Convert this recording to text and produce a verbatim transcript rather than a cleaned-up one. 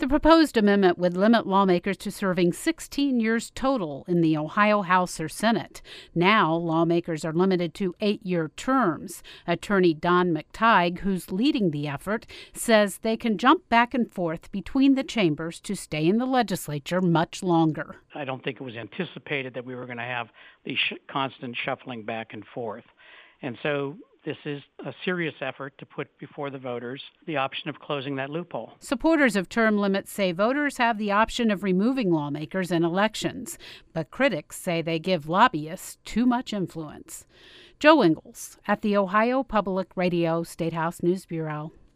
The proposed amendment would limit lawmakers to serving sixteen years total in the Ohio House or Senate. Now, lawmakers are limited to eight-year terms. Attorney Don McTighe, who's leading the effort, says they can jump back and forth between the chambers to stay in the legislature much longer. I don't think it was anticipated that we were going to have the sh- constant shuffling back and forth. And so this is a serious effort to put before the voters the option of closing that loophole. Supporters of term limits say voters have the option of removing lawmakers in elections, but critics say they give lobbyists too much influence. Joe Ingles at the Ohio Public Radio Statehouse News Bureau.